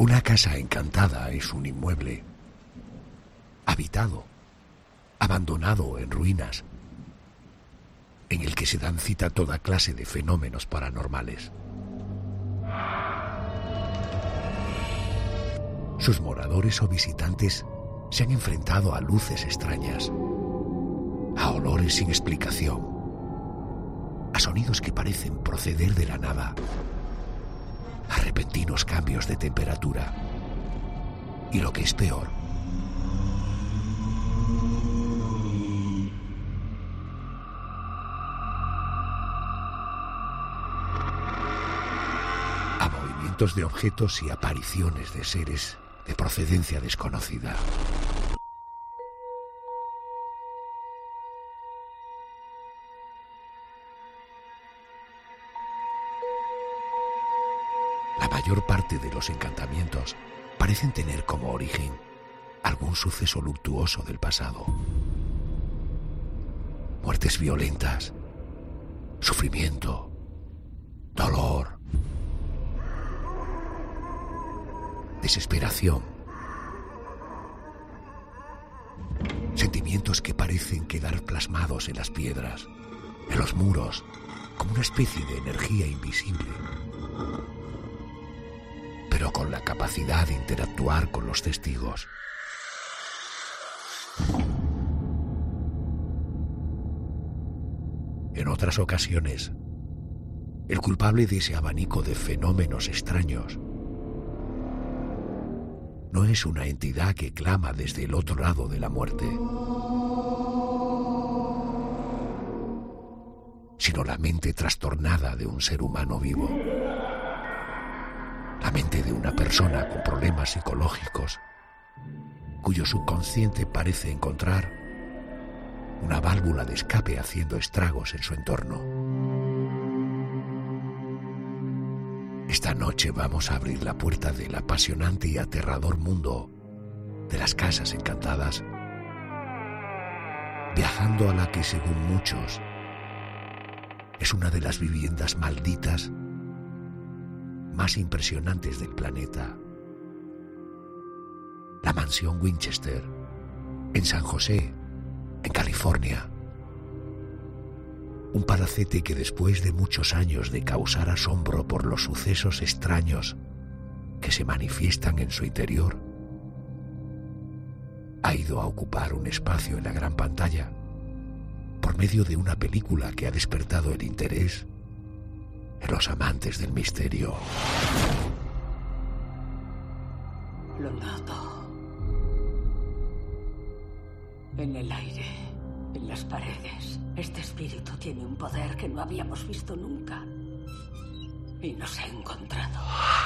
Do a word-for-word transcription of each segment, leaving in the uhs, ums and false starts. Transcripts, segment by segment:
Una casa encantada es un inmueble habitado, abandonado en ruinas, en el que se dan cita toda clase de fenómenos paranormales. Sus moradores o visitantes se han enfrentado a luces extrañas, a olores sin explicación, a sonidos que parecen proceder de la nada, a repentinos cambios de temperatura y, lo que es peor, a movimientos de objetos y apariciones de seres de procedencia desconocida. La mayor parte de los encantamientos parecen tener como origen algún suceso luctuoso del pasado. Muertes violentas, sufrimiento, dolor, desesperación. Sentimientos que parecen quedar plasmados en las piedras, en los muros, como una especie de energía invisible, pero con la capacidad de interactuar con los testigos. En otras ocasiones, el culpable de ese abanico de fenómenos extraños no es una entidad que clama desde el otro lado de la muerte, sino la mente trastornada de un ser humano vivo. La mente de una persona con problemas psicológicos, cuyo subconsciente parece encontrar una válvula de escape haciendo estragos en su entorno. Esta noche vamos a abrir la puerta del apasionante y aterrador mundo de las casas encantadas, viajando a la que, según muchos, es una de las viviendas malditas más impresionantes del planeta. La mansión Winchester, en San José, en California. Un palacete que, después de muchos años de causar asombro por los sucesos extraños que se manifiestan en su interior, ha ido a ocupar un espacio en la gran pantalla por medio de una película que ha despertado el interés en los amantes del misterio. Lo noto. En el aire, en las paredes. Este espíritu tiene un poder que no habíamos visto nunca. Y nos ha encontrado.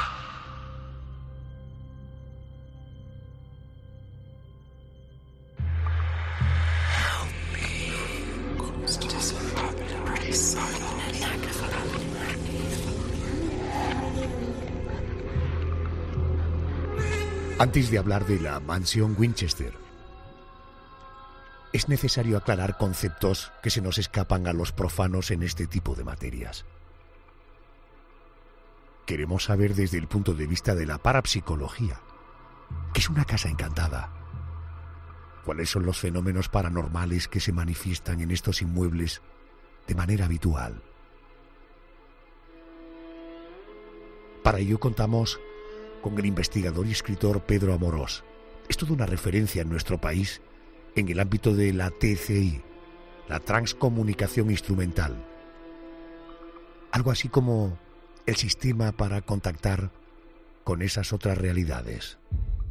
Antes de hablar de la mansión Winchester, es necesario aclarar conceptos que se nos escapan a los profanos en este tipo de materias. Queremos saber desde el punto de vista de la parapsicología qué es una casa encantada, cuáles son los fenómenos paranormales que se manifiestan en estos inmuebles de manera habitual. Para ello contamos con el investigador y escritor Pedro Amorós. Es toda una referencia en nuestro país en el ámbito de la T C I, la transcomunicación instrumental. Algo así como el sistema para contactar con esas otras realidades.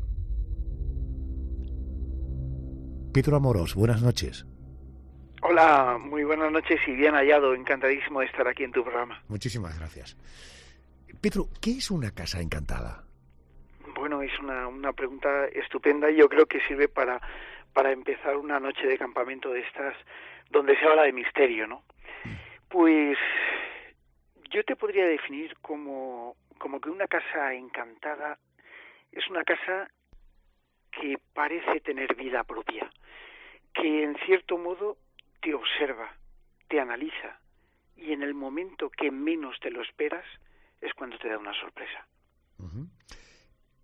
Pedro Amorós, buenas noches. Hola, muy buenas noches y bien hallado, encantadísimo de estar aquí en tu programa. Muchísimas gracias. Pedro, ¿qué es una casa encantada? Bueno, es una, una pregunta estupenda y yo creo que sirve para, para empezar una noche de campamento de estas donde se habla de misterio, ¿no? Pues yo te podría definir como, como que una casa encantada es una casa que parece tener vida propia, que en cierto modo te observa, te analiza y en el momento que menos te lo esperas es cuando te da una sorpresa. Uh-huh.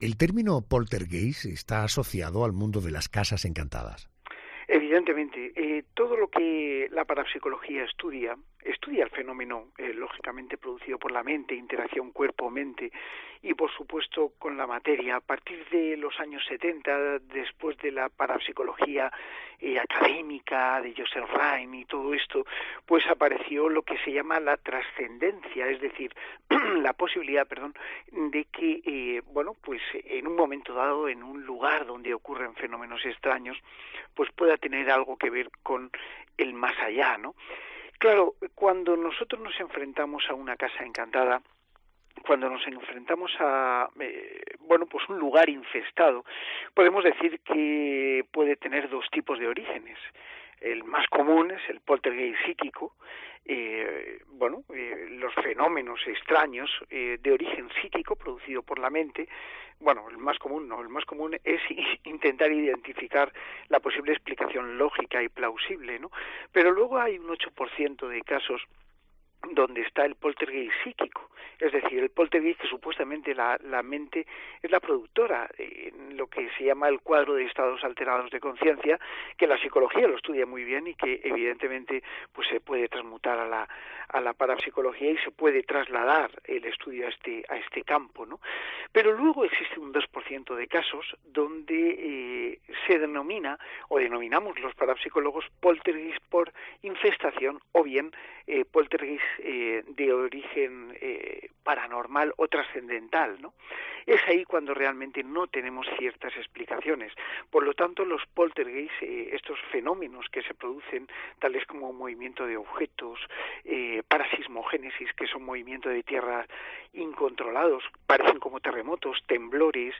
¿El término poltergeist está asociado al mundo de las casas encantadas? Evidentemente, eh, todo lo que la parapsicología estudia, estudia el fenómeno, eh, lógicamente producido por la mente, interacción cuerpo-mente, y por supuesto con la materia. A partir de los años setenta, después de la parapsicología eh, académica de Joseph Rhein y todo esto, pues apareció lo que se llama la trascendencia, es decir, la posibilidad, perdón, de que, eh, bueno, pues en un momento dado, en un lugar donde ocurren fenómenos extraños, pues pueda tener algo que ver con el más allá, ¿no? Claro, cuando nosotros nos enfrentamos a una casa encantada, cuando nos enfrentamos a, eh, bueno, pues un lugar infestado, podemos decir que puede tener dos tipos de orígenes. El más común es el poltergeist psíquico, eh, bueno, eh, los fenómenos extraños eh, de origen psíquico producido por la mente. Bueno, el más común no, el más común es intentar identificar la posible explicación lógica y plausible, ¿no? Pero luego hay un ocho por ciento de casos donde está el poltergeist psíquico, es decir, el poltergeist que supuestamente la, la mente es la productora, en lo que se llama el cuadro de estados alterados de conciencia, que la psicología lo estudia muy bien y que evidentemente pues se puede transmutar a la a la parapsicología y se puede trasladar el estudio a este a este campo, ¿no? Pero luego existe un dos por ciento de casos donde eh, se denomina o denominamos los parapsicólogos poltergeist por infestación o bien eh, poltergeist eh, de origen eh, paranormal o trascendental, ¿no? Es ahí cuando realmente no tenemos ciertas explicaciones. Por lo tanto, los poltergeist, eh, estos fenómenos que se producen, tales como movimiento de objetos, eh, parasismogénesis, que son movimiento de tierra incontrolados, parecen como terremotos, temblores,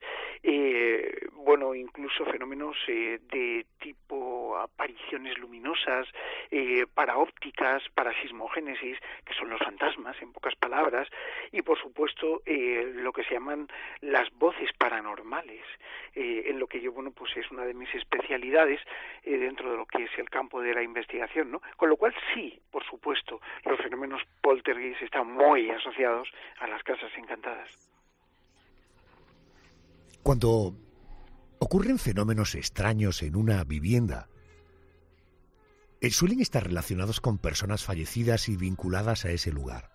eh, bueno, incluso fenómenos eh, de tipo apariciones luminosas, eh, paraópticas, parasismogénesis, que son los fantasmas, en pocas palabras, y por supuesto eh, lo que se llaman las voces paranormales, eh, en lo que yo, bueno, pues es una de mis especialidades eh, dentro de lo que es el campo de la investigación, ¿no? Con lo cual sí, por supuesto, los fenómenos poltergeist están muy asociados a las casas encantadas. Cuando ocurren fenómenos extraños en una vivienda, eh, ¿suelen estar relacionados con personas fallecidas y vinculadas a ese lugar?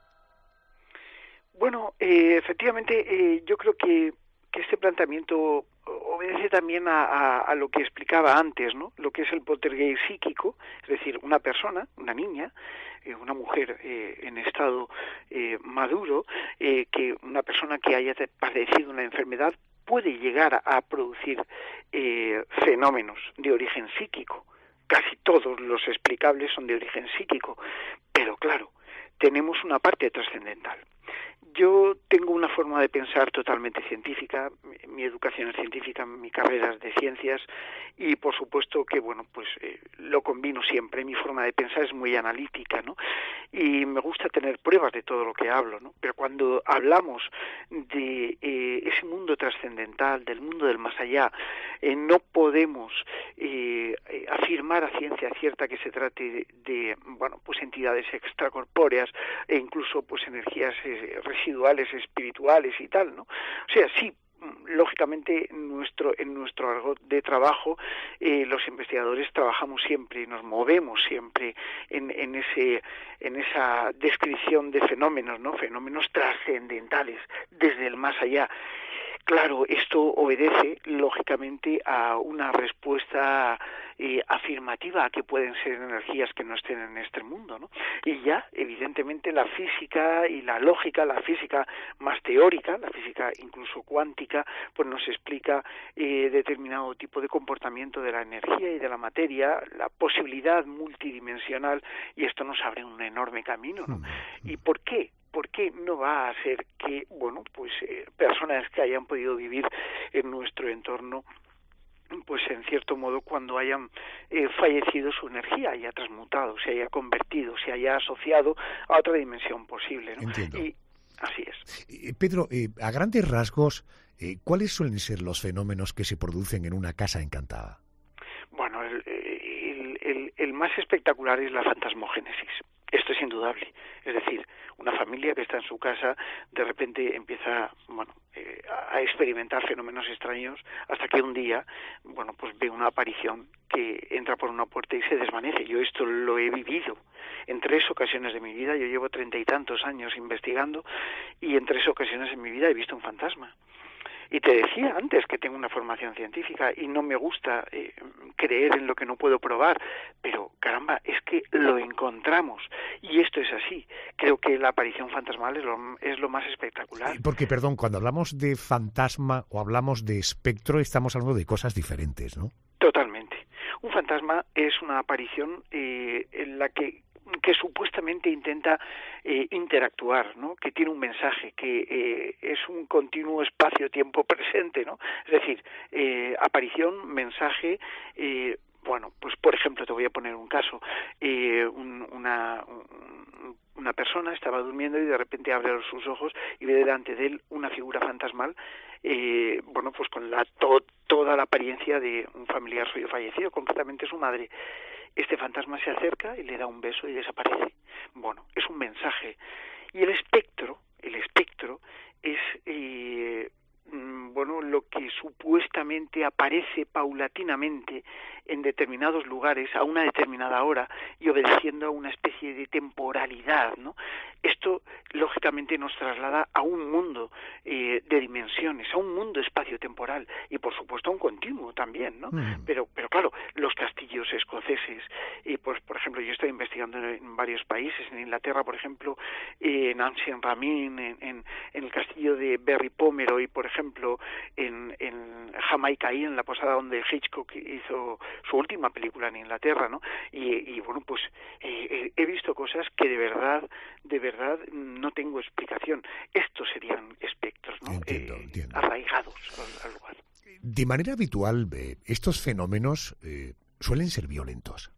Bueno, eh, efectivamente, eh, yo creo que, que este planteamiento obedece también a, a, a lo que explicaba antes, ¿no? Lo que es el poltergeist psíquico, es decir, una persona, una niña, eh, una mujer eh, en estado eh, maduro, eh, que una persona que haya padecido una enfermedad puede llegar a, a producir eh, fenómenos de origen psíquico. Casi todos los explicables son de origen psíquico, pero claro, tenemos una parte trascendental. Yo tengo una forma de pensar totalmente científica, mi educación es científica, mi carrera es de ciencias y por supuesto que, bueno, pues eh, lo combino siempre, mi forma de pensar es muy analítica, ¿no? Y me gusta tener pruebas de todo lo que hablo, ¿no? Pero cuando hablamos de eh, ese mundo trascendental, del mundo del más allá, eh, no podemos eh, afirmar a ciencia cierta que se trate de, de, bueno, pues entidades extracorpóreas e incluso pues energías eh, residuales espirituales y tal, ¿no? O sea, sí, lógicamente nuestro en nuestro argot de trabajo eh, los investigadores trabajamos siempre y nos movemos siempre en, en ese en esa descripción de fenómenos, ¿no? Fenómenos trascendentales desde el más allá. Claro, esto obedece, lógicamente, a una respuesta eh, afirmativa a que pueden ser energías que no estén en este mundo, ¿no? Y ya, evidentemente, la física y la lógica, la física más teórica, la física incluso cuántica, pues nos explica eh, determinado tipo de comportamiento de la energía y de la materia, la posibilidad multidimensional, y esto nos abre un enorme camino, ¿no? ¿Y por qué? ¿Por qué no va a ser que, bueno, pues eh, personas que hayan podido vivir en nuestro entorno, pues en cierto modo cuando hayan eh, fallecido su energía haya transmutado, se haya convertido, se haya asociado a otra dimensión posible, ¿no? Entiendo. Y así es. Eh, Pedro, eh, a grandes rasgos, eh, ¿cuáles suelen ser los fenómenos que se producen en una casa encantada? Bueno, el, el, el, el más espectacular es la fantasmogénesis. Esto es indudable. Es decir, una familia que está en su casa de repente empieza, bueno, eh, a experimentar fenómenos extraños hasta que un día, bueno, pues ve una aparición que entra por una puerta y se desvanece. Yo esto lo he vivido en tres ocasiones de mi vida. Yo llevo treinta y tantos años investigando y en tres ocasiones en mi vida he visto un fantasma. Y te decía antes que tengo una formación científica y no me gusta eh, creer en lo que no puedo probar, pero caramba, es que lo encontramos y esto es así. Creo que la aparición fantasmal es lo, es lo más espectacular. Porque, perdón, cuando hablamos de fantasma o hablamos de espectro, estamos hablando de cosas diferentes, ¿no? Totalmente. Un fantasma es una aparición eh, en la que que supuestamente intenta eh, interactuar, ¿no? Que tiene un mensaje, que eh, es un continuo espacio-tiempo presente, ¿no? Es decir, eh, aparición, mensaje, eh, bueno, pues por ejemplo te voy a poner un caso, eh, un, una, un, una persona estaba durmiendo y de repente abre sus ojos y ve delante de él una figura fantasmal, eh, bueno, pues con la to, toda la apariencia de un familiar suyo fallecido, concretamente su madre. Este fantasma se acerca y le da un beso y desaparece. Bueno, es un mensaje. Y el espectro, el espectro es eh, bueno, lo que supuestamente aparece paulatinamente en determinados lugares a una determinada hora y obedeciendo a una especie de temporalidad, ¿no? Esto, lógicamente, nos traslada a un mundo eh, de dimensiones, a un mundo espacio-temporal y, por supuesto, a un continuo también, ¿no? Mm. Pero, pero claro, los castillos escoceses, y pues, por ejemplo, yo estoy investigando en varios países, en Inglaterra, por ejemplo, eh, en Ancien-Ramin, en, en, en el castillo de Berry Pomeroy, por ejemplo, en, en Jamaica, ahí en la posada donde Hitchcock hizo su última película en Inglaterra, ¿no? Y, y bueno, pues eh, he visto cosas que de verdad, de verdad no tengo explicación. Estos serían espectros, ¿no? Entiendo, eh, entiendo. Arraigados al, al lugar. De manera habitual, eh, estos fenómenos eh, suelen ser violentos.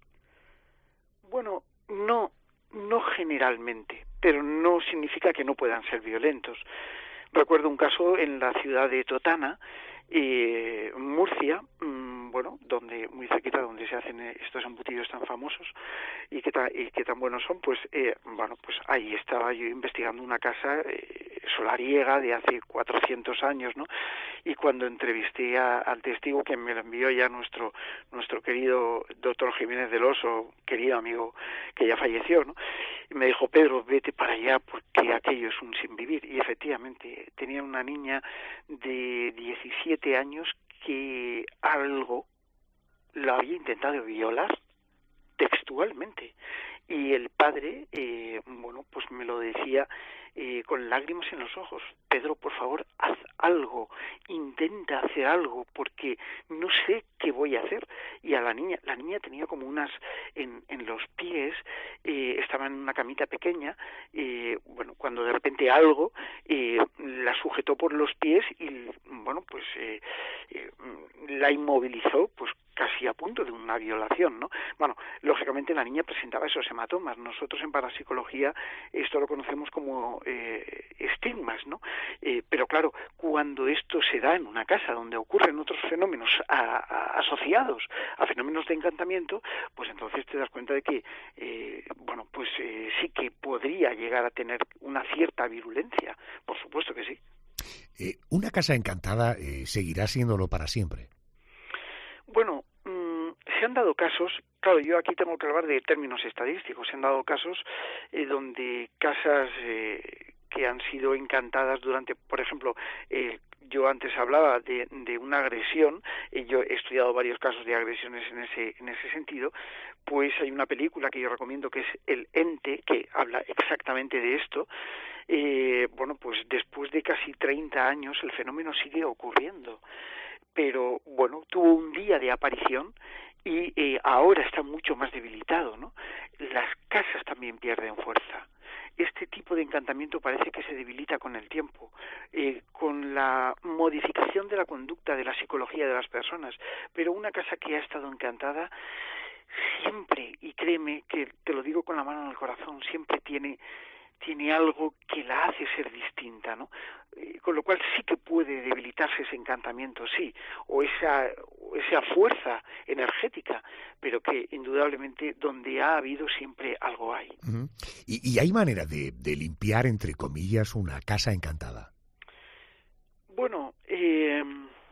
Bueno, no, no generalmente, pero no significa que no puedan ser violentos. Recuerdo un caso en la ciudad de Totana, eh, Murcia, mmm, bueno, donde muy cerquita donde se hacen estos embutidos tan famosos y que, ta, y que tan buenos son, pues, eh, bueno, pues ahí estaba yo investigando una casa eh, solariega de hace cuatrocientos años, ¿no? Y cuando entrevisté a, al testigo que me lo envió ya nuestro nuestro querido doctor Jiménez del Oso, querido amigo que ya falleció, ¿no? Y me dijo, Pedro, vete para allá porque aquello es un sinvivir. Y efectivamente, tenía una niña de diecisiete años que algo la había intentado violar textualmente. Y el padre, eh, bueno, pues me lo decía eh, con lágrimas en los ojos. Pedro, por favor, haz algo, intenta hacer algo, porque no sé qué voy a hacer. Y a la niña, la niña tenía como unas, en, en los pies, eh, estaba en una camita pequeña, eh, bueno, cuando de repente algo eh, la sujetó por los pies y, bueno, pues eh, eh, la inmovilizó, pues casi a punto de una violación, ¿no? Bueno, lógicamente la niña presentaba esos hematomas. Nosotros en parapsicología esto lo conocemos como eh, estigmas, ¿no? Eh, pero claro, cuando esto se da en una casa donde ocurren otros fenómenos a, a, asociados a fenómenos de encantamiento, pues entonces te das cuenta de que, eh, bueno, pues eh, sí que podría llegar a tener una cierta virulencia. Por supuesto que sí. Eh, ¿Una casa encantada eh, seguirá siéndolo para siempre? Bueno, mmm, se han dado casos, claro, yo aquí tengo que hablar de términos estadísticos, se han dado casos eh, donde casas eh, que han sido encantadas durante, por ejemplo, eh, yo antes hablaba de, de una agresión, y yo he estudiado varios casos de agresiones en ese en ese sentido, pues hay una película que yo recomiendo que es El Ente, que habla exactamente de esto. Eh, bueno, pues después de casi treinta años el fenómeno sigue ocurriendo, pero bueno, tuvo un día de aparición y eh, ahora está mucho más debilitado, ¿no? Las casas también pierden fuerza. Este tipo de encantamiento parece que se debilita con el tiempo, eh, con la modificación de la conducta, de la psicología de las personas, pero una casa que ha estado encantada siempre, y créeme que te lo digo con la mano en el corazón, siempre tiene tiene algo que la hace ser distinta, ¿no? Eh, con lo cual sí que puede debilitarse ese encantamiento, sí, o esa, o esa fuerza energética, pero que indudablemente donde ha habido siempre algo hay. Uh-huh. ¿Y, y hay manera de, de limpiar, entre comillas, una casa encantada? Bueno, eh,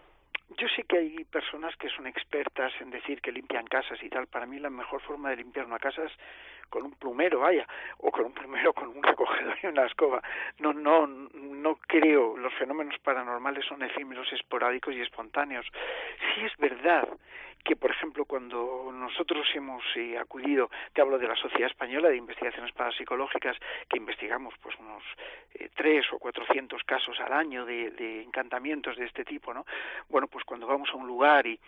yo sé que hay personas que son expertas en decir que limpian casas y tal. Para mí la mejor forma de limpiar una casa es con un plumero, vaya, o con un plumero, con un recogedor y una escoba. No, no, no creo. Los fenómenos paranormales son efímeros, esporádicos y espontáneos. Sí es verdad que, por ejemplo, cuando nosotros hemos eh, acudido, te hablo de la Sociedad Española de Investigaciones Parapsicológicas, que investigamos pues unos eh, tres o cuatrocientos casos al año de, de encantamientos de este tipo, ¿no? Bueno, pues cuando vamos a un lugar y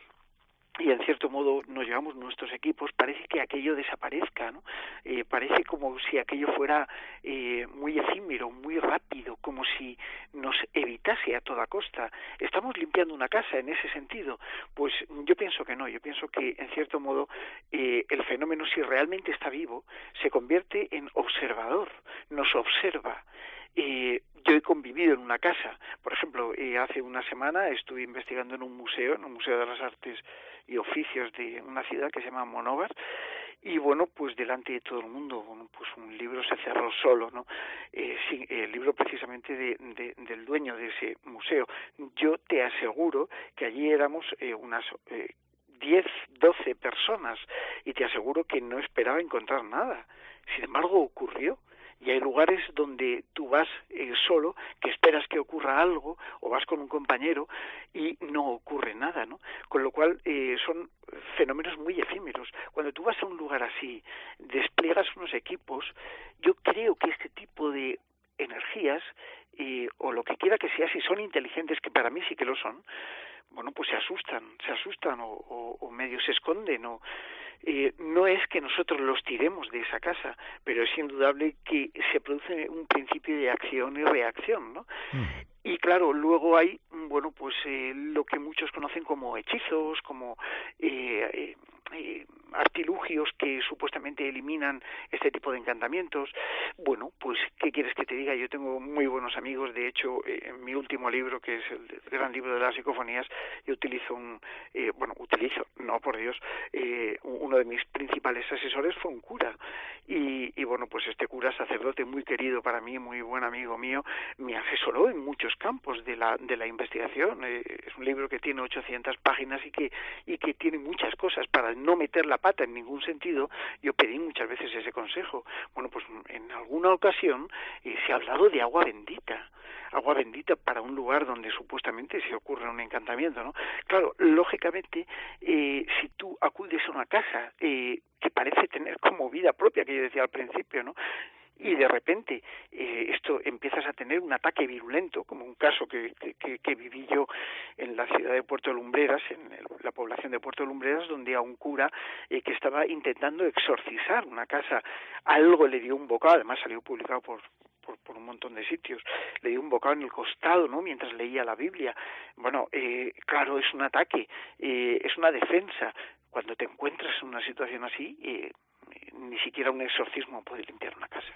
y en cierto modo nos llevamos nuestros equipos, parece que aquello desaparezca, ¿no? Eh, parece como si aquello fuera eh, muy efímero, muy rápido, como si nos evitase a toda costa. ¿Estamos limpiando una casa en ese sentido? Pues yo pienso que no, yo pienso que en cierto modo eh, el fenómeno, si realmente está vivo, se convierte en observador, nos observa. Eh, yo he convivido en una casa, por ejemplo, eh, hace una semana estuve investigando en un museo, en un museo de las artes y oficios de una ciudad que se llama Monóvar, y bueno, pues delante de todo el mundo, bueno, pues un libro se cerró solo, ¿no? Eh, sí, el libro precisamente de, de, del dueño de ese museo. Yo te aseguro que allí éramos eh, unas eh, diez, doce personas, y te aseguro que no esperaba encontrar nada. Sin embargo, ocurrió. Y hay lugares donde tú vas eh, solo, que esperas que ocurra algo, o vas con un compañero y no ocurre nada, ¿no? Con lo cual eh, son fenómenos muy efímeros. Cuando tú vas a un lugar así, despliegas unos equipos, yo creo que este tipo de energías, eh, o lo que quiera que sea, si son inteligentes, que para mí sí que lo son, bueno, pues se asustan, se asustan o, o, o medio se esconden, o... Eh, no es que nosotros los tiremos de esa casa, pero es indudable que se produce un principio de acción y reacción, ¿no? Mm. Y claro, luego hay, bueno, pues eh, lo que muchos conocen como hechizos, como eh, eh, eh, artilugios que supuestamente eliminan este tipo de encantamientos. Bueno, pues, ¿qué quieres que te diga? Yo tengo muy buenos amigos, de hecho, eh, en mi último libro, que es el, el gran libro de las psicofonías, yo utilizo un, eh, bueno, utilizo, no por Dios, eh, uno de mis principales asesores fue un cura, y, y bueno, pues este cura sacerdote muy querido para mí, muy buen amigo mío, me asesoró en muchos campos de la de la investigación. Eh, es un libro que tiene ochocientas páginas y que y que tiene muchas cosas. Para no meter la pata en ningún sentido, yo pedí muchas veces ese consejo. Bueno, pues en alguna ocasión eh, se ha hablado de agua bendita, agua bendita para un lugar donde supuestamente se ocurre un encantamiento, ¿no? Claro, lógicamente, eh, si tú acudes a una casa eh, que parece tener como vida propia, que yo decía al principio, ¿no?, y de repente eh, esto empiezas a tener un ataque virulento, como un caso que, que, que viví yo en la ciudad de Puerto Lumbreras, en el, la población de Puerto Lumbreras, donde a un cura eh, que estaba intentando exorcizar una casa, algo le dio un bocado, además salió publicado por Por, por un montón de sitios, le dio un bocado en el costado, ¿no?, mientras leía la Biblia. Bueno, eh, claro, es un ataque, eh, es una defensa. Cuando te encuentras en una situación así, eh, ni siquiera un exorcismo puede limpiar una casa.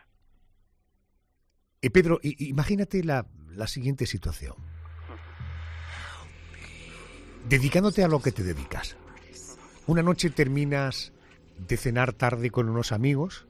Eh, Pedro, imagínate la, la siguiente situación. Dedicándote a lo que te dedicas. Una noche terminas de cenar tarde con unos amigos.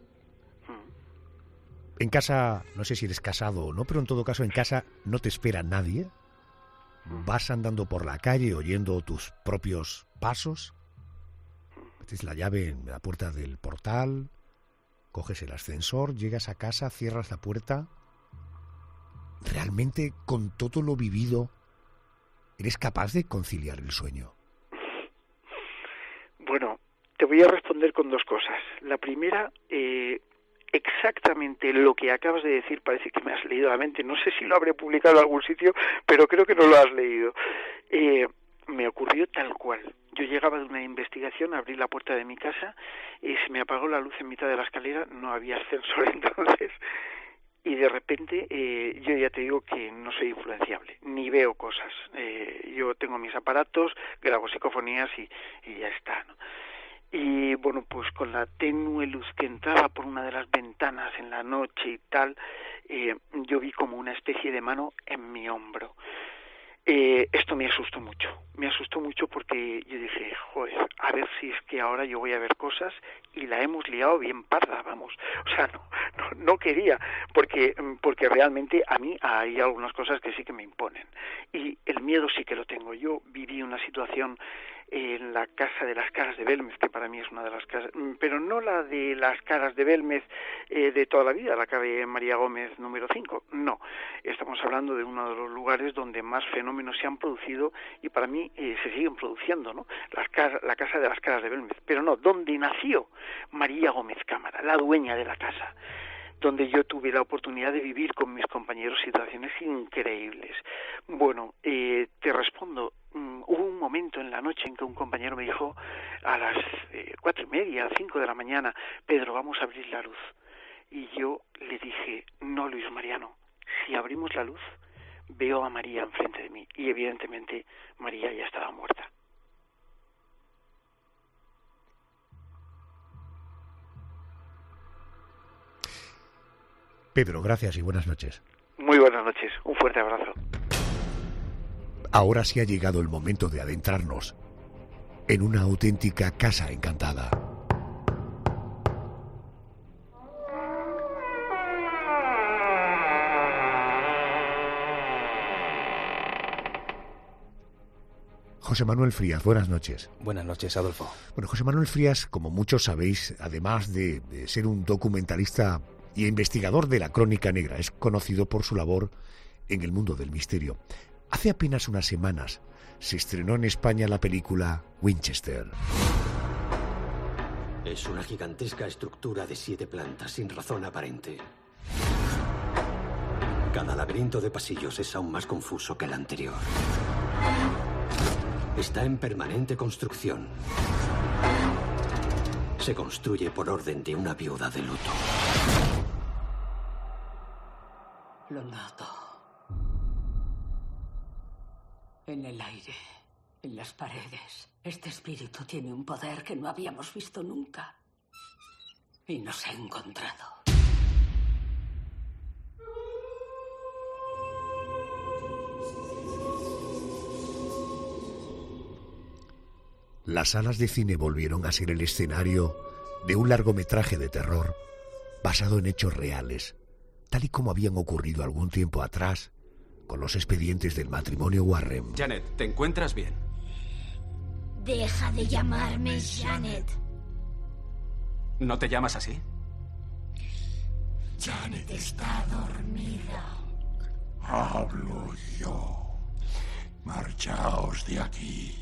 En casa, no sé si eres casado o no, pero en todo caso en casa no te espera nadie. Vas andando por la calle oyendo tus propios pasos. Metes la llave en la puerta del portal, coges el ascensor, llegas a casa, cierras la puerta. ¿Realmente, con todo lo vivido, eres capaz de conciliar el sueño? Bueno, te voy a responder con dos cosas. La primera, eh, exactamente lo que acabas de decir parece que me has leído la mente. No sé si lo habré publicado en algún sitio, pero creo que no lo has leído. Eh, me ocurrió tal cual. Yo llegaba de una investigación, abrí la puerta de mi casa y se me apagó la luz en mitad de la escalera. No había ascensor entonces. Y de repente, eh, yo ya te digo que no soy influenciable, ni veo cosas. Eh, yo tengo mis aparatos, grabo psicofonías y, y ya está, ¿no? Y bueno, pues con la tenue luz que entraba por una de las ventanas en la noche y tal, eh, yo vi como una especie de mano en mi hombro. Eh, esto me asustó mucho, me asustó mucho porque yo dije, joder, a ver si es que ahora yo voy a ver cosas y la hemos liado bien parda, vamos, o sea, no, no, no quería, porque, porque realmente a mí hay algunas cosas que sí que me imponen, y el miedo sí que lo tengo. Yo viví una situación en la casa de las Caras de Belmez, que para mí es una de las casas, pero no la de las Caras de Belmez eh, de toda la vida, la calle María Gómez número cinco, no, estamos hablando de uno de los lugares donde más fenómenos se han producido y para mí eh, se siguen produciendo, ¿no? Las casas, la casa de las Caras de Belmez, pero no, donde nació María Gómez Cámara, la dueña de la casa, donde yo tuve la oportunidad de vivir con mis compañeros situaciones increíbles. Bueno, eh, te respondo, um, hubo un momento en la noche en que un compañero me dijo a las eh, cuatro y media, cinco de la mañana, Pedro, vamos a abrir la luz. Y yo le dije, no, Luis Mariano, si abrimos la luz, veo a María enfrente de mí. Y evidentemente María ya estaba muerta. Pedro, gracias y buenas noches. Muy buenas noches, un fuerte abrazo. Ahora sí ha llegado el momento de adentrarnos en una auténtica casa encantada. José Manuel Frías, buenas noches. Buenas noches, Adolfo. Bueno, José Manuel Frías, como muchos sabéis, además de, de ser un documentalista y investigador de la crónica negra, es conocido por su labor en el mundo del misterio. Hace apenas unas semanas se estrenó en España la película Winchester. Es una gigantesca estructura de siete plantas sin razón aparente. Cada laberinto de pasillos es aún más confuso que el anterior. Está en permanente construcción. Se construye por orden de una viuda de luto. Lo noto. En el aire, en las paredes. Este espíritu tiene un poder que no habíamos visto nunca. Y nos ha encontrado. Las salas de cine volvieron a ser el escenario de un largometraje de terror basado en hechos reales, tal y como habían ocurrido algún tiempo atrás con los expedientes del matrimonio Warren. Janet, ¿te encuentras bien? Deja de llamarme Janet. ¿No te llamas así? Janet está dormida. Hablo yo. Marchaos de aquí.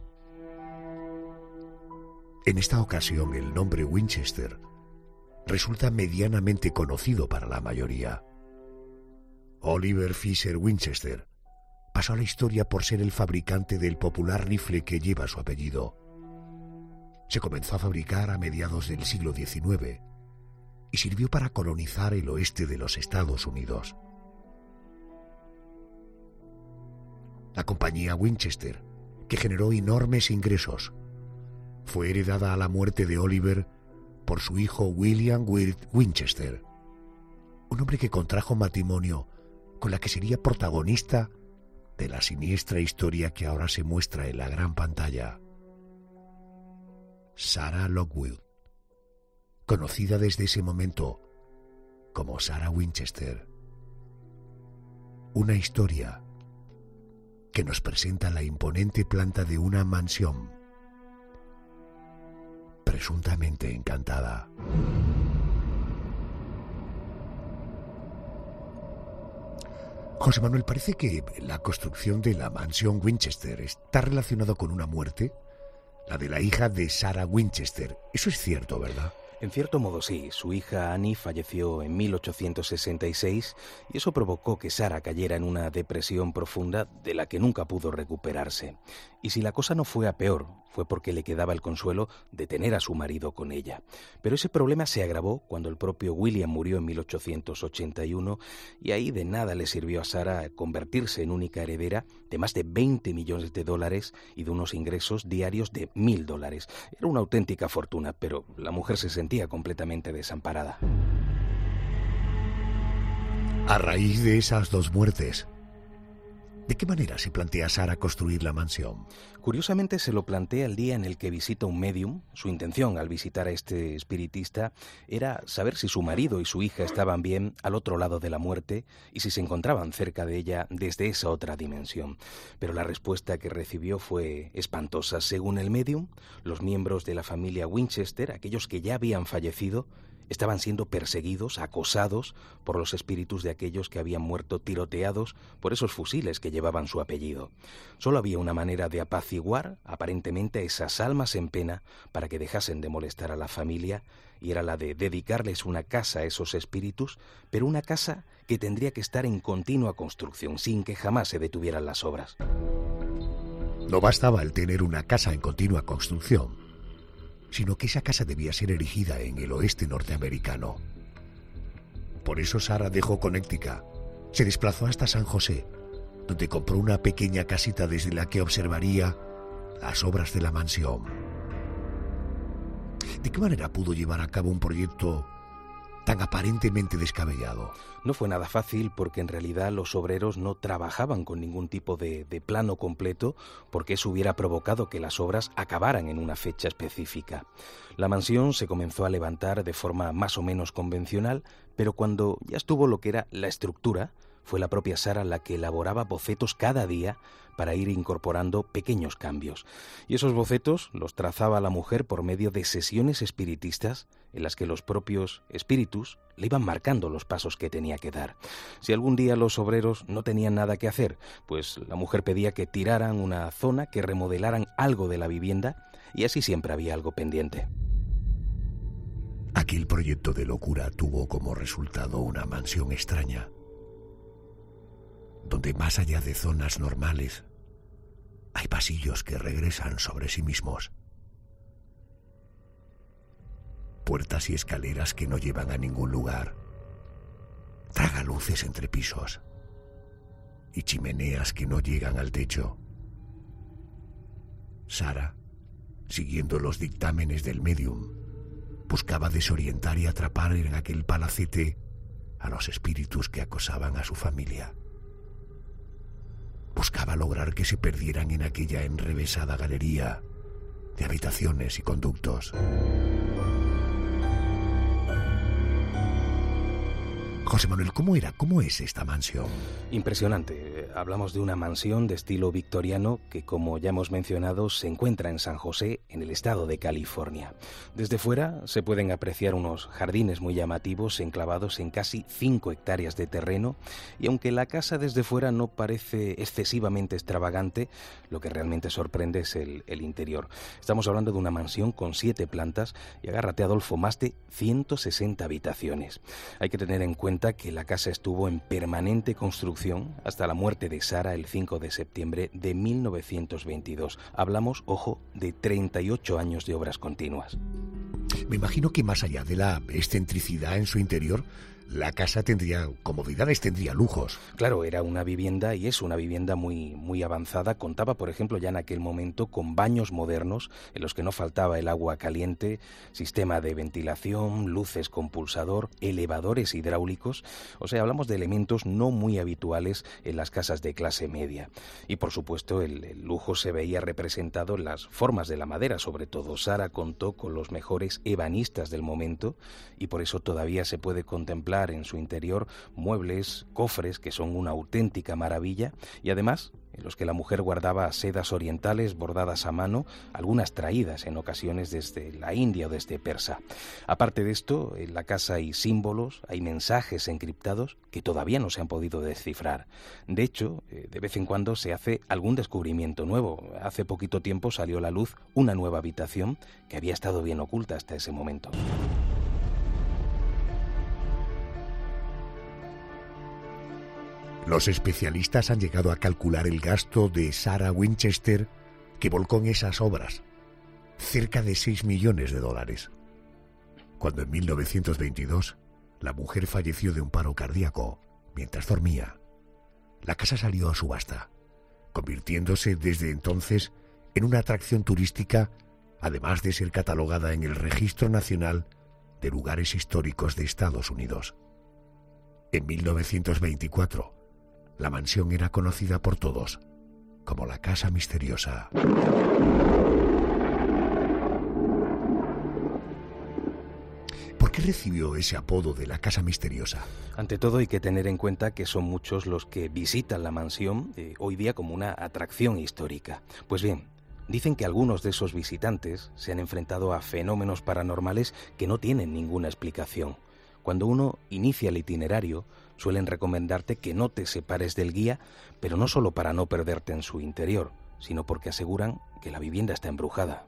En esta ocasión, el nombre Winchester resulta medianamente conocido para la mayoría. Oliver Fisher Winchester pasó a la historia por ser el fabricante del popular rifle que lleva su apellido. Se comenzó a fabricar a mediados del siglo diecinueve y sirvió para colonizar el oeste de los Estados Unidos. La compañía Winchester, que generó enormes ingresos, fue heredada a la muerte de Oliver por su hijo William Wirt Winchester, un hombre que contrajo matrimonio con la que sería protagonista de la siniestra historia que ahora se muestra en la gran pantalla. Sarah Lockwood, conocida desde ese momento como Sarah Winchester. Una historia que nos presenta la imponente planta de una mansión presuntamente encantada. José Manuel, parece que la construcción de la mansión Winchester está relacionada con una muerte, la de la hija de Sarah Winchester. Eso es cierto, ¿verdad? En cierto modo sí. Su hija Annie falleció en mil ochocientos sesenta y seis y eso provocó que Sarah cayera en una depresión profunda de la que nunca pudo recuperarse. Y si la cosa no fue a peor, fue porque le quedaba el consuelo de tener a su marido con ella. Pero ese problema se agravó cuando el propio William murió en mil ochocientos ochenta y uno y ahí de nada le sirvió a Sarah convertirse en única heredera de más de veinte millones de dólares y de unos ingresos diarios de mil dólares. Era una auténtica fortuna, pero la mujer se sentía completamente desamparada. A raíz de esas dos muertes, ¿de qué manera se plantea Sara construir la mansión? Curiosamente se lo plantea el día en el que visita un medium. Su intención al visitar a este espiritista era saber si su marido y su hija estaban bien al otro lado de la muerte y si se encontraban cerca de ella desde esa otra dimensión. Pero la respuesta que recibió fue espantosa. Según el medium, los miembros de la familia Winchester, aquellos que ya habían fallecido, estaban siendo perseguidos, acosados por los espíritus de aquellos que habían muerto tiroteados por esos fusiles que llevaban su apellido. Solo había una manera de apaciguar, aparentemente, a esas almas en pena para que dejasen de molestar a la familia, y era la de dedicarles una casa a esos espíritus, pero una casa que tendría que estar en continua construcción, sin que jamás se detuvieran las obras. No bastaba el tener una casa en continua construcción, sino que esa casa debía ser erigida en el oeste norteamericano. Por eso Sara dejó Connecticut, se desplazó hasta San José, donde compró una pequeña casita desde la que observaría las obras de la mansión. ¿De qué manera pudo llevar a cabo un proyecto tan aparentemente descabellado? No fue nada fácil porque en realidad los obreros no trabajaban con ningún tipo de, de plano completo, porque eso hubiera provocado que las obras acabaran en una fecha específica. La mansión se comenzó a levantar de forma más o menos convencional, pero cuando ya estuvo lo que era la estructura, fue la propia Sara la que elaboraba bocetos cada día para ir incorporando pequeños cambios. Y esos bocetos los trazaba la mujer por medio de sesiones espiritistas en las que los propios espíritus le iban marcando los pasos que tenía que dar. Si algún día los obreros no tenían nada que hacer, pues la mujer pedía que tiraran una zona, que remodelaran algo de la vivienda, y así siempre había algo pendiente. Aquel proyecto de locura tuvo como resultado una mansión extraña, donde más allá de zonas normales, hay pasillos que regresan sobre sí mismos. Puertas y escaleras que no llevan a ningún lugar. Tragaluces entre pisos. Y chimeneas que no llegan al techo. Sara, siguiendo los dictámenes del medium, buscaba desorientar y atrapar en aquel palacete a los espíritus que acosaban a su familia. Buscaba lograr que se perdieran en aquella enrevesada galería de habitaciones y conductos. José Manuel, ¿cómo era? ¿Cómo es esta mansión? Impresionante. Hablamos de una mansión de estilo victoriano que, como ya hemos mencionado, se encuentra en San José, en el estado de California. Desde fuera se pueden apreciar unos jardines muy llamativos enclavados en casi cinco hectáreas de terreno, y aunque la casa desde fuera no parece excesivamente extravagante, lo que realmente sorprende es el, el interior. Estamos hablando de una mansión con siete plantas y, agárrate, Adolfo, más de ciento sesenta habitaciones. Hay que tener en cuenta que la casa estuvo en permanente construcción hasta la muerte de Sara el cinco de septiembre de mil novecientos veintidós. Hablamos, ojo, de treinta y ocho años de obras continuas. Me imagino que más allá de la excentricidad en su interior, la casa tendría comodidades, tendría lujos. Claro, era una vivienda y es una vivienda muy, muy avanzada. Contaba, por ejemplo, ya en aquel momento con baños modernos en los que no faltaba el agua caliente, sistema de ventilación, luces con pulsador, elevadores hidráulicos. O sea, hablamos de elementos no muy habituales en las casas de clase media. Y, por supuesto, el, el lujo se veía representado en las formas de la madera, sobre todo. Sara contó con los mejores ebanistas del momento y por eso todavía se puede contemplar en su interior muebles, cofres que son una auténtica maravilla, y además en los que la mujer guardaba sedas orientales bordadas a mano, algunas traídas en ocasiones desde la India o desde Persa. Aparte de esto, en la casa hay símbolos, hay mensajes encriptados que todavía no se han podido descifrar. De hecho, de vez en cuando se hace algún descubrimiento nuevo. Hace poquito tiempo salió a la luz una nueva habitación que había estado bien oculta hasta ese momento. Los especialistas han llegado a calcular el gasto de Sara Winchester que volcó en esas obras, cerca de seis millones de dólares. Cuando en mil novecientos veintidós la mujer falleció de un paro cardíaco mientras dormía, la casa salió a subasta, convirtiéndose desde entonces en una atracción turística, además de ser catalogada en el Registro Nacional de Lugares Históricos de Estados Unidos. En mil novecientos veinticuatro, la mansión era conocida por todos como la Casa Misteriosa. ¿Por qué recibió ese apodo de la Casa Misteriosa? Ante todo hay que tener en cuenta que son muchos los que visitan la mansión eh, hoy día como una atracción histórica. Pues bien, dicen que algunos de esos visitantes se han enfrentado a fenómenos paranormales que no tienen ninguna explicación. Cuando uno inicia el itinerario, suelen recomendarte que no te separes del guía, pero no solo para no perderte en su interior, sino porque aseguran que la vivienda está embrujada.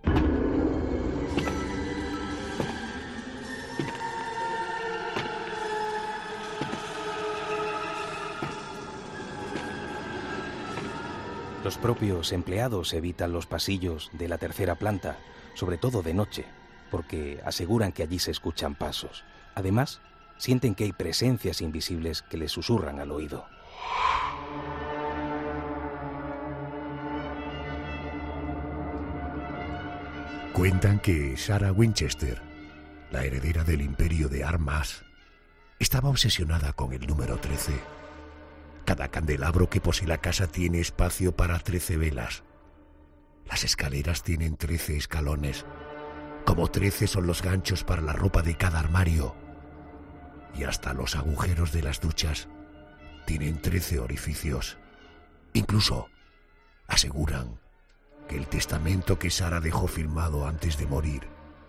Los propios empleados evitan los pasillos de la tercera planta, sobre todo de noche, porque aseguran que allí se escuchan pasos. Además, sienten que hay presencias invisibles que les susurran al oído. Cuentan que Sarah Winchester, la heredera del imperio de armas, estaba obsesionada con el número trece. Cada candelabro que posee la casa tiene espacio para trece velas. Las escaleras tienen trece escalones. Como trece son los ganchos para la ropa de cada armario. Y hasta los agujeros de las duchas tienen trece orificios. Incluso aseguran que el testamento que Sarah dejó firmado antes de morir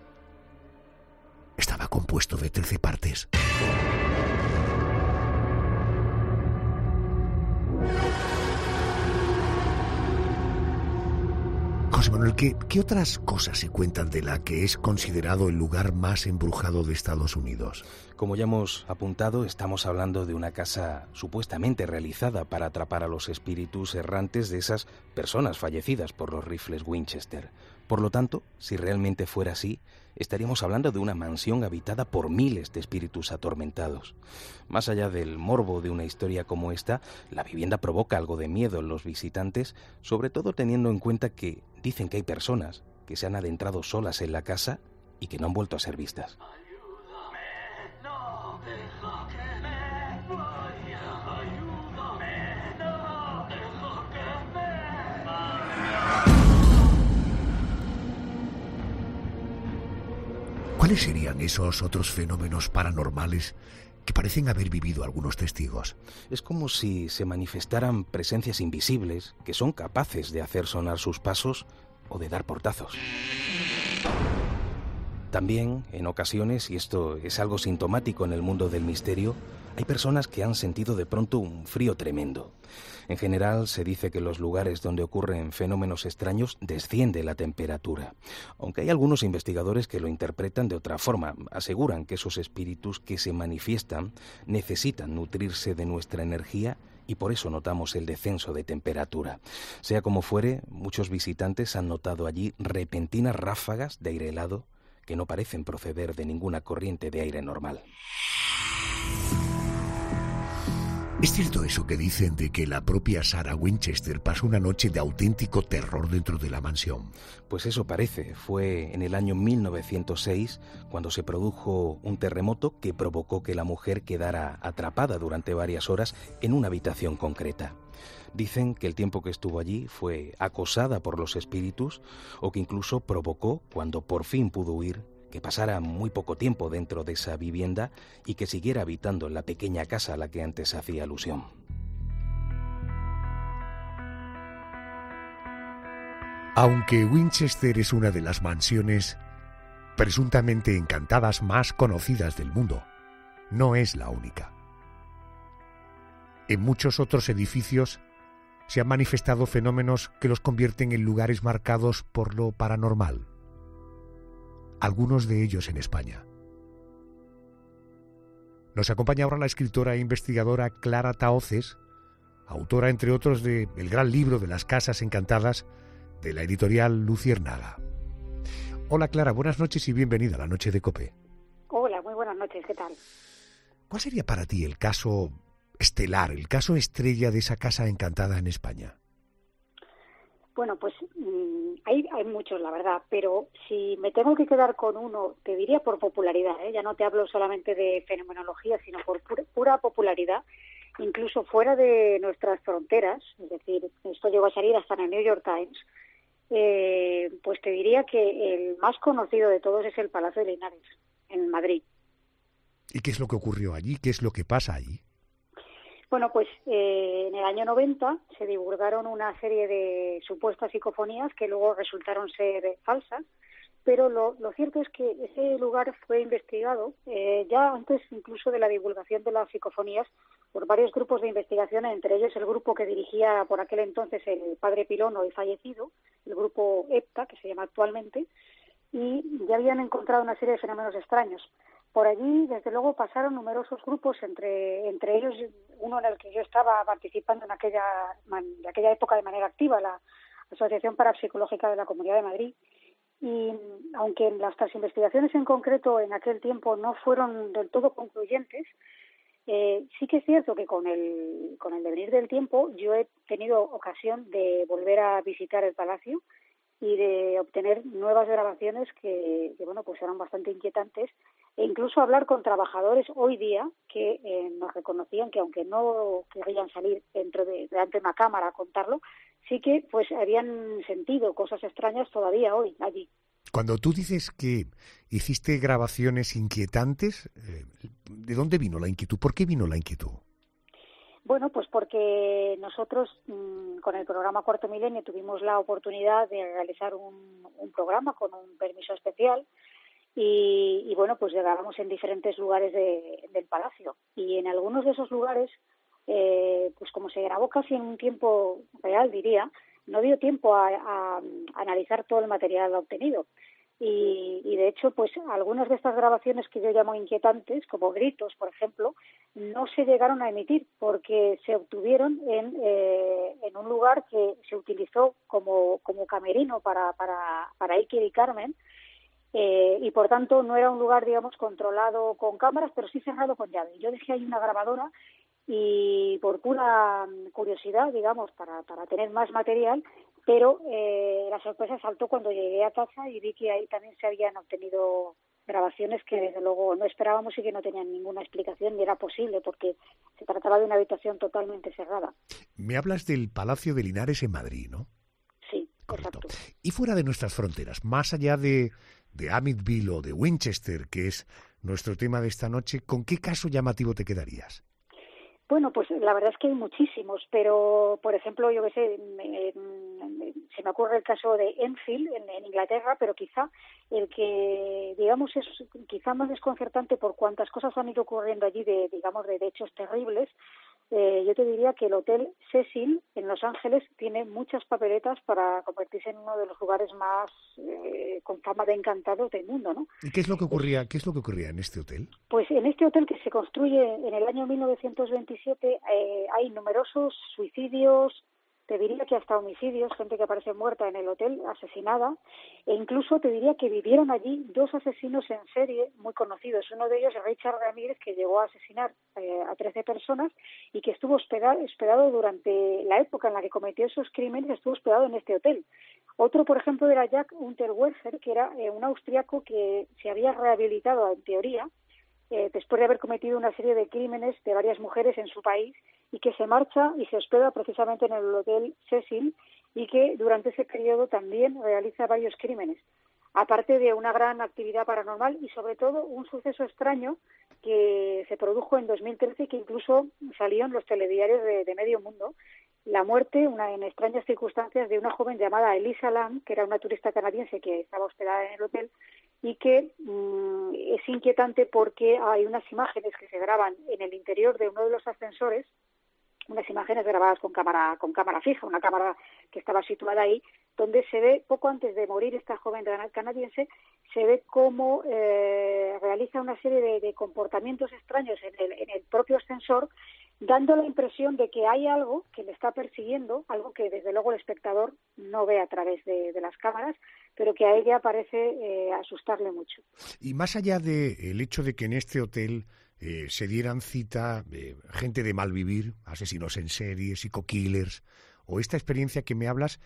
estaba compuesto de trece partes. José Manuel, ¿qué, ¿qué otras cosas se cuentan de la que es considerado el lugar más embrujado de Estados Unidos? Como ya hemos apuntado, estamos hablando de una casa supuestamente realizada para atrapar a los espíritus errantes de esas personas fallecidas por los rifles Winchester. Por lo tanto, si realmente fuera así, estaríamos hablando de una mansión habitada por miles de espíritus atormentados. Más allá del morbo de una historia como esta, la vivienda provoca algo de miedo en los visitantes, sobre todo teniendo en cuenta que dicen que hay personas que se han adentrado solas en la casa y que no han vuelto a ser vistas. ¿Cuáles serían esos otros fenómenos paranormales que parecen haber vivido algunos testigos? Es como si se manifestaran presencias invisibles que son capaces de hacer sonar sus pasos o de dar portazos. También, en ocasiones, y esto es algo sintomático en el mundo del misterio, hay personas que han sentido de pronto un frío tremendo. En general, se dice que en los lugares donde ocurren fenómenos extraños desciende la temperatura. Aunque hay algunos investigadores que lo interpretan de otra forma. Aseguran que esos espíritus que se manifiestan necesitan nutrirse de nuestra energía y por eso notamos el descenso de temperatura. Sea como fuere, muchos visitantes han notado allí repentinas ráfagas de aire helado que no parecen proceder de ninguna corriente de aire normal. ¿Es cierto eso que dicen de que la propia Sarah Winchester pasó una noche de auténtico terror dentro de la mansión? Pues eso parece. Fue en el año mil novecientos seis cuando se produjo un terremoto que provocó que la mujer quedara atrapada durante varias horas en una habitación concreta. Dicen que el tiempo que estuvo allí fue acosada por los espíritus o que incluso provocó, cuando por fin pudo huir, que pasara muy poco tiempo dentro de esa vivienda y que siguiera habitando en la pequeña casa a la que antes hacía alusión. Aunque Winchester es una de las mansiones presuntamente encantadas más conocidas del mundo, no es la única. En muchos otros edificios se han manifestado fenómenos que los convierten en lugares marcados por lo paranormal. Algunos de ellos en España. Nos acompaña ahora la escritora e investigadora Clara Tahoces, autora, entre otros, de el gran libro de las casas encantadas de la editorial Luciérnaga. Hola Clara, buenas noches y bienvenida a la Noche de COPE. Hola, muy buenas noches, ¿qué tal? ¿Cuál sería para ti el caso estelar, el caso estrella de esa casa encantada en España? Bueno, pues mmm, hay, hay muchos, la verdad, pero si me tengo que quedar con uno, te diría por popularidad, ¿eh? Ya no te hablo solamente de fenomenología, sino por pura, pura popularidad, incluso fuera de nuestras fronteras, es decir, esto llegó a salir hasta en el New York Times, eh, pues te diría que el más conocido de todos es el Palacio de Linares, en Madrid. ¿Y qué es lo que ocurrió allí? ¿Qué es lo que pasa allí? Bueno, pues eh, en el año noventa se divulgaron una serie de supuestas psicofonías que luego resultaron ser falsas, pero lo, lo cierto es que ese lugar fue investigado eh, ya antes incluso de la divulgación de las psicofonías por varios grupos de investigación, entre ellos el grupo que dirigía por aquel entonces el padre Pilón, hoy fallecido, el grupo EPTA, que se llama actualmente, y ya habían encontrado una serie de fenómenos extraños. Por allí, desde luego, pasaron numerosos grupos, entre entre ellos uno en el que yo estaba participando en aquella, en aquella época de manera activa, la Asociación Parapsicológica de la Comunidad de Madrid. Y aunque nuestras investigaciones en concreto en aquel tiempo no fueron del todo concluyentes, eh, sí que es cierto que con el, con el devenir del tiempo yo he tenido ocasión de volver a visitar el palacio y de obtener nuevas grabaciones que, que bueno, pues eran bastante inquietantes, e incluso hablar con trabajadores hoy día que eh, nos reconocían que aunque no querían salir dentro de delante de una cámara a contarlo, sí que pues habían sentido cosas extrañas todavía hoy allí. Cuando tú dices que hiciste grabaciones inquietantes, ¿de dónde vino la inquietud? ¿Por qué vino la inquietud? Bueno, pues porque nosotros mmm, con el programa Cuarto Milenio tuvimos la oportunidad de realizar un, un programa con un permiso especial y, y bueno, pues llegábamos en diferentes lugares de, del palacio y en algunos de esos lugares, eh, pues como se grabó casi en un tiempo real, diría, no dio tiempo a, a, a analizar todo el material obtenido. Y, y de hecho, pues algunas de estas grabaciones que yo llamo inquietantes, como gritos, por ejemplo, no se llegaron a emitir porque se obtuvieron en, eh, en un lugar que se utilizó como, como camerino para, para, para Iker y Carmen, eh, y por tanto no era un lugar, digamos, controlado con cámaras, pero sí cerrado con llave. Yo dejé ahí una grabadora y por pura curiosidad, digamos, para, para tener más material, pero eh, la sorpresa saltó cuando llegué a casa y vi que ahí también se habían obtenido grabaciones que desde luego no esperábamos y que no tenían ninguna explicación ni era posible porque se trataba de una habitación totalmente cerrada. Me hablas del Palacio de Linares en Madrid, ¿no? Sí, correcto. Exacto. Y fuera de nuestras fronteras, más allá de, de Amityville o de Winchester, que es nuestro tema de esta noche, ¿con qué caso llamativo te quedarías? Bueno, pues la verdad es que hay muchísimos, pero por ejemplo, yo qué sé, me, me, se me ocurre el caso de Enfield en, en Inglaterra, pero quizá el que, digamos, es quizá más desconcertante por cuántas cosas han ido ocurriendo allí de, digamos, de hechos terribles. Eh, yo te diría que el Hotel Cecil en Los Ángeles tiene muchas papeletas para convertirse en uno de los lugares más eh, con fama de encantados del mundo, ¿no? ¿Y qué es lo que ocurría? ¿Qué es lo que ocurría en este hotel? Pues en este hotel que se construye en el año mil novecientos veintisiete eh, hay numerosos suicidios, te diría que hasta homicidios, gente que aparece muerta en el hotel, asesinada, e incluso te diría que vivieron allí dos asesinos en serie muy conocidos. Uno de ellos es Richard Ramírez, que llegó a asesinar eh, a trece personas y que estuvo hospedado, hospedado durante la época en la que cometió esos crímenes, estuvo hospedado en este hotel. Otro, por ejemplo, era Jack Unterweger, que era eh, un austriaco que se había rehabilitado, en teoría, eh, después de haber cometido una serie de crímenes de varias mujeres en su país, y que se marcha y se hospeda precisamente en el Hotel Cecil y que durante ese periodo también realiza varios crímenes, aparte de una gran actividad paranormal y sobre todo un suceso extraño que se produjo en dos mil trece y que incluso salió en los telediarios de, de medio mundo, la muerte, una, en extrañas circunstancias, de una joven llamada Elisa Lam, que era una turista canadiense que estaba hospedada en el hotel y que mmm, es inquietante porque hay unas imágenes que se graban en el interior de uno de los ascensores, unas imágenes grabadas con cámara con cámara fija, una cámara que estaba situada ahí, donde se ve, poco antes de morir esta joven canadiense, se ve cómo eh, realiza una serie de, de comportamientos extraños en el, en el propio ascensor, dando la impresión de que hay algo que le está persiguiendo, algo que desde luego el espectador no ve a través de, de las cámaras, pero que a ella parece eh, asustarle mucho. Y más allá del hecho de que en este hotel Eh, se dieran cita eh, gente de mal vivir, asesinos en serie, psico-killers, o esta experiencia que me hablas,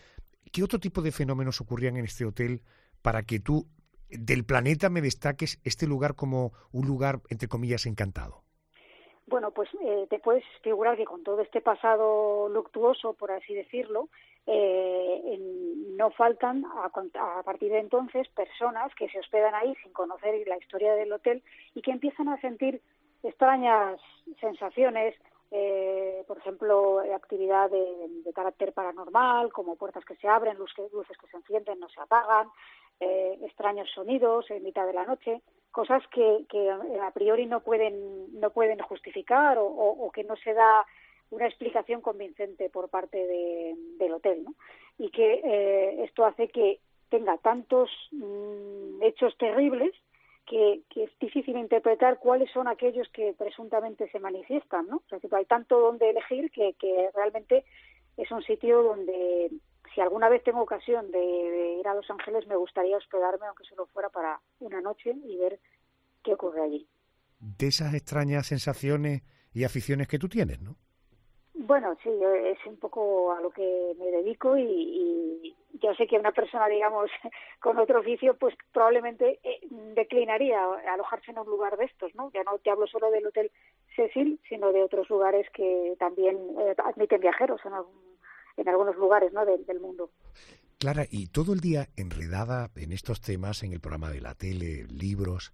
¿Qué otro tipo de fenómenos ocurrían en este hotel para que tú del planeta me destaques este lugar como un lugar, entre comillas, encantado? Bueno, pues eh, te puedes figurar que con todo este pasado luctuoso, por así decirlo, eh, en, no faltan a, a partir de entonces personas que se hospedan ahí sin conocer la historia del hotel y que empiezan a sentir extrañas sensaciones, eh, por ejemplo, actividad de, de carácter paranormal, como puertas que se abren, luces, luces que se encienden, no se apagan, eh, extraños sonidos en mitad de la noche, cosas que, que a priori no pueden no pueden justificar o, o, o que no se da una explicación convincente por parte de, del hotel, ¿no? Y que eh, esto hace que tenga tantos mmm, hechos terribles que, que es difícil interpretar cuáles son aquellos que presuntamente se manifiestan, ¿no? O sea, que hay tanto donde elegir que, que realmente es un sitio donde, si alguna vez tengo ocasión de, de ir a Los Ángeles, me gustaría hospedarme, aunque solo fuera para una noche, y ver qué ocurre allí. De esas extrañas sensaciones y aficiones que tú tienes, ¿no? Bueno, sí, es un poco a lo que me dedico y, y yo sé que una persona, digamos, con otro oficio, pues probablemente declinaría alojarse en un lugar de estos, ¿no? Ya no te hablo solo del Hotel Cecil, sino de otros lugares que también eh, admiten viajeros en, algún, en algunos lugares, ¿no?, del, del mundo. Clara, y todo el día enredada en estos temas, en el programa de la tele, libros,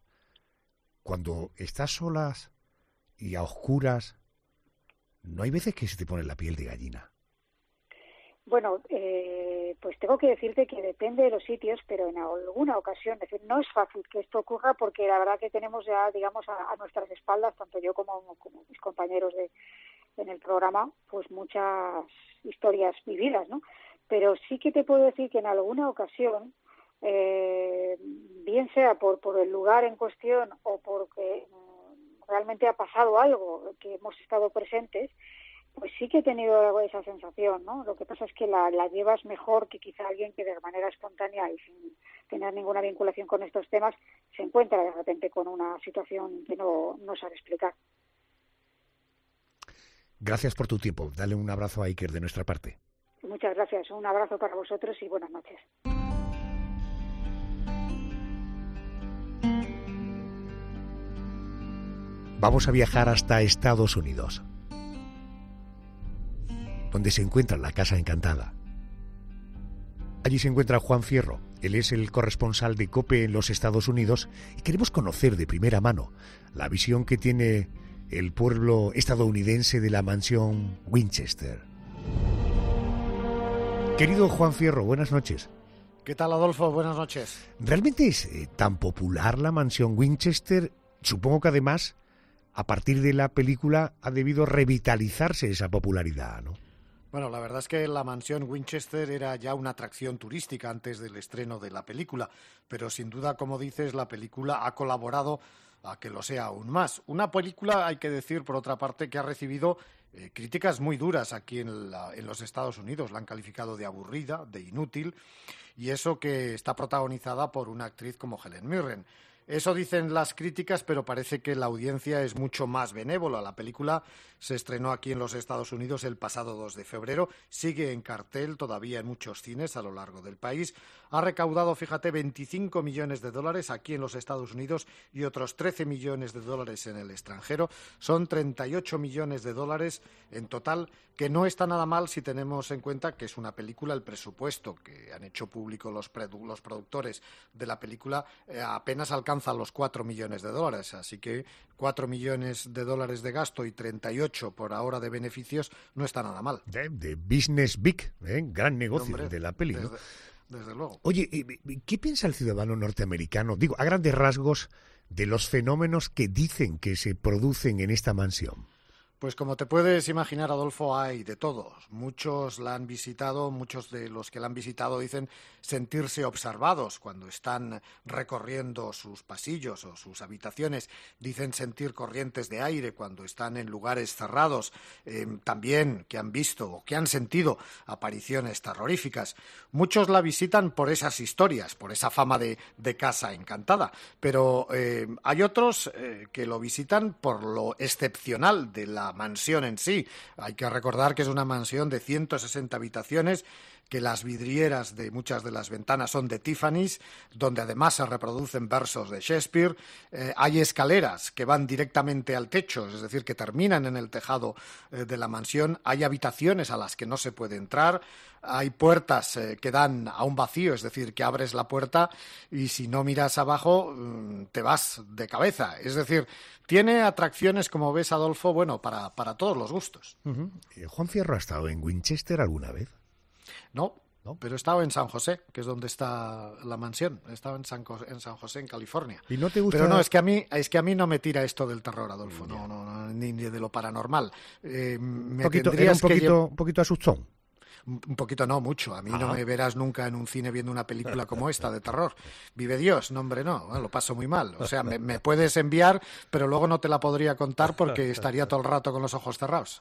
cuando estás solas y a oscuras, ¿no hay veces que se te pone la piel de gallina? Bueno, eh, pues tengo que decirte que depende de los sitios, pero en alguna ocasión, es decir, no es fácil que esto ocurra porque la verdad que tenemos ya, digamos, a, a nuestras espaldas, tanto yo como, como mis compañeros de en el programa, pues muchas historias vividas, ¿no? Pero sí que te puedo decir que en alguna ocasión, eh, bien sea por, por el lugar en cuestión o porque realmente ha pasado algo, que hemos estado presentes, pues sí que he tenido esa sensación, ¿no? Lo que pasa es que la, la llevas mejor que quizá alguien que de manera espontánea y sin tener ninguna vinculación con estos temas se encuentra de repente con una situación que no, no sabe explicar. Gracias por tu tiempo. Dale un abrazo a Iker de nuestra parte. Muchas gracias. Un abrazo para vosotros y buenas noches. Vamos a viajar hasta Estados Unidos, donde se encuentra la Casa Encantada. Allí se encuentra Juan Fierro. Él es el corresponsal de COPE en los Estados Unidos y queremos conocer de primera mano la visión que tiene el pueblo estadounidense de la mansión Winchester. Querido Juan Fierro, buenas noches. ¿Qué tal, Adolfo? Buenas noches. ¿Realmente es eh, tan popular la mansión Winchester? Supongo que además, a partir de la película, ha debido revitalizarse esa popularidad, ¿no? Bueno, la verdad es que la mansión Winchester era ya una atracción turística antes del estreno de la película, pero sin duda, como dices, la película ha colaborado a que lo sea aún más. Una película, hay que decir, por otra parte, que ha recibido eh, críticas muy duras aquí en, la, en los Estados Unidos. La han calificado de aburrida, de inútil, y eso que está protagonizada por una actriz como Helen Mirren. Eso dicen las críticas, pero parece que la audiencia es mucho más benévola. La película se estrenó aquí en los Estados Unidos el pasado dos de febrero, sigue en cartel todavía en muchos cines a lo largo del país. Ha recaudado, fíjate, veinticinco millones de dólares aquí en los Estados Unidos y otros trece millones de dólares en el extranjero. Son treinta y ocho millones de dólares en total, que no está nada mal si tenemos en cuenta que es una película, el presupuesto que han hecho público los, produ- los productores de la película eh, apenas alcanza los cuatro millones de dólares, así que cuatro millones de dólares de gasto y treinta y ocho por ahora de beneficios no está nada mal. De, de business big, ¿eh? Gran negocio. Hombre, de la peli, desde, ¿no? Desde luego. Oye, ¿qué piensa el ciudadano norteamericano, digo, a grandes rasgos, de los fenómenos que dicen que se producen en esta mansión? Pues como te puedes imaginar, Adolfo, hay de todos. Muchos la han visitado, muchos de los que la han visitado dicen sentirse observados cuando están recorriendo sus pasillos o sus habitaciones. Dicen sentir corrientes de aire cuando están en lugares cerrados. Eh, también que han visto o que han sentido apariciones terroríficas. Muchos la visitan por esas historias, por esa fama de, de casa encantada. Pero eh, hay otros eh, que lo visitan por lo excepcional de la mansión en sí. Hay que recordar que es una mansión de ciento sesenta habitaciones que las vidrieras de muchas de las ventanas son de Tiffany's, donde además se reproducen versos de Shakespeare. Eh, hay escaleras que van directamente al techo, es decir, que terminan en el tejado eh, de la mansión. Hay habitaciones a las que no se puede entrar. Hay puertas eh, que dan a un vacío, es decir, que abres la puerta y si no miras abajo te vas de cabeza. Es decir, tiene atracciones, como ves, Adolfo, bueno, para, para todos los gustos. Uh-huh. ¿Juan Fierro ha estado en Winchester alguna vez? No, no, pero he estado en San José, que es donde está la mansión. He estado en San, en San José, en California. ¿Y no te gusta? Pero no, es que a mí, es que a mí no me tira esto del terror, Adolfo, no, no, no, ni de lo paranormal. Eh, me poquito, tendrías era un poquito, que... un poquito asustón. Un poquito no, mucho. A mí Ajá. no me verás nunca en un cine viendo una película como esta de terror. Vive Dios, no hombre, no, bueno, lo paso muy mal. O sea, me, me puedes enviar, pero luego no te la podría contar porque estaría todo el rato con los ojos cerrados.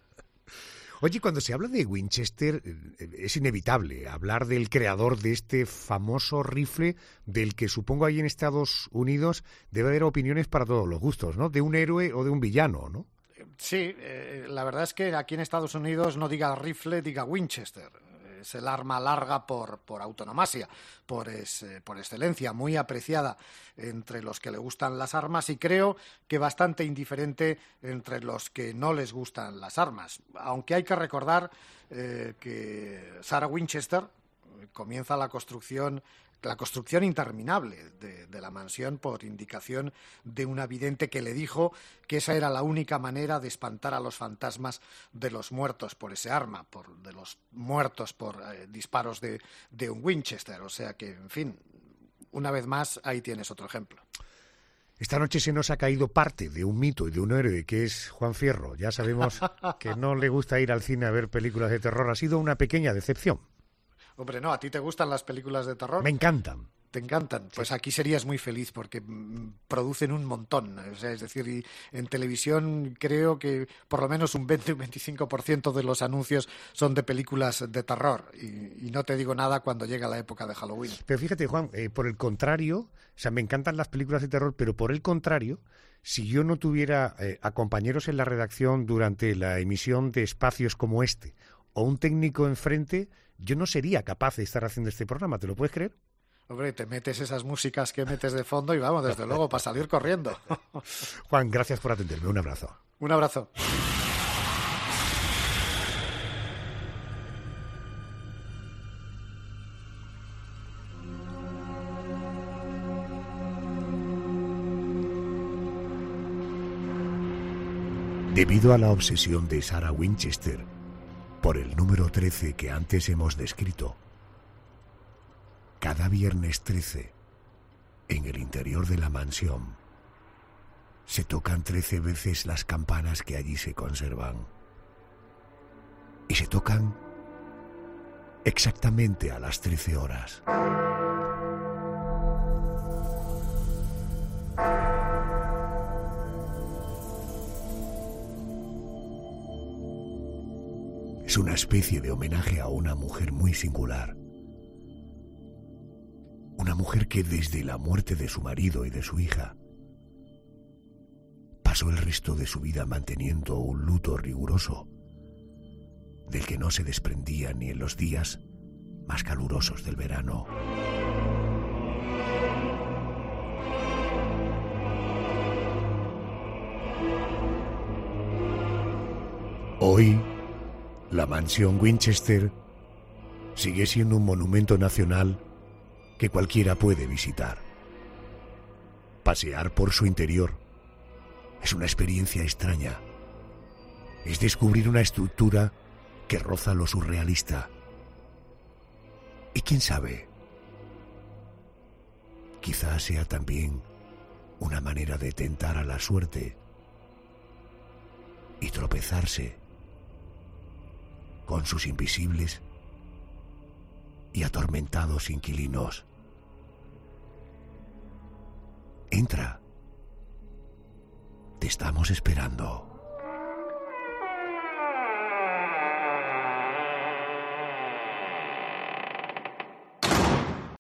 Oye, cuando se habla de Winchester, es inevitable hablar del creador de este famoso rifle del que supongo ahí en Estados Unidos debe haber opiniones para todos los gustos, ¿no? De un héroe o de un villano, ¿no? Sí, eh, la verdad es que aquí en Estados Unidos no diga rifle, diga Winchester. Es el arma larga por, por autonomasia, por, es, eh, por excelencia, muy apreciada entre los que le gustan las armas y creo que bastante indiferente entre los que no les gustan las armas. Aunque hay que recordar eh, que Sarah Winchester comienza la construcción la construcción interminable de, de la mansión por indicación de una vidente que le dijo que esa era la única manera de espantar a los fantasmas de los muertos por ese arma, por, de los muertos por eh, disparos de, de un Winchester. O sea que, en fin, una vez más, ahí tienes otro ejemplo. Esta noche se nos ha caído parte de un mito y de un héroe que es Juan Fierro. Ya sabemos que no le gusta ir al cine a ver películas de terror. Ha sido una pequeña decepción. Hombre, no, ¿a ti te gustan las películas de terror? Me encantan. ¿Te encantan? Pues aquí serías muy feliz porque producen un montón. O sea, es decir, y en televisión creo que por lo menos un veinte o un veinticinco por ciento de los anuncios son de películas de terror. Y, y no te digo nada cuando llega la época de Halloween. Pero fíjate, Juan, eh, por el contrario, o sea, me encantan las películas de terror, pero por el contrario, si yo no tuviera eh, a compañeros en la redacción durante la emisión de espacios como este, o un técnico enfrente, yo no sería capaz de estar haciendo este programa. ¿Te lo puedes creer? Hombre, te metes esas músicas que metes de fondo y vamos, desde luego, para salir corriendo. Juan, gracias por atenderme. Un abrazo. Un abrazo. Debido a la obsesión de Sarah Winchester por el número trece que antes hemos descrito, cada viernes trece, en el interior de la mansión, se tocan trece veces las campanas que allí se conservan. Y se tocan exactamente a las trece horas. Es una especie de homenaje a una mujer muy singular. Una mujer que desde la muerte de su marido y de su hija pasó el resto de su vida manteniendo un luto riguroso, del que no se desprendía ni en los días más calurosos del verano. Hoy, la mansión Winchester sigue siendo un monumento nacional que cualquiera puede visitar. Pasear por su interior es una experiencia extraña. Es descubrir una estructura que roza lo surrealista. Y quién sabe, quizás sea también una manera de tentar a la suerte y tropezarse con sus invisibles y atormentados inquilinos. Entra. Te estamos esperando.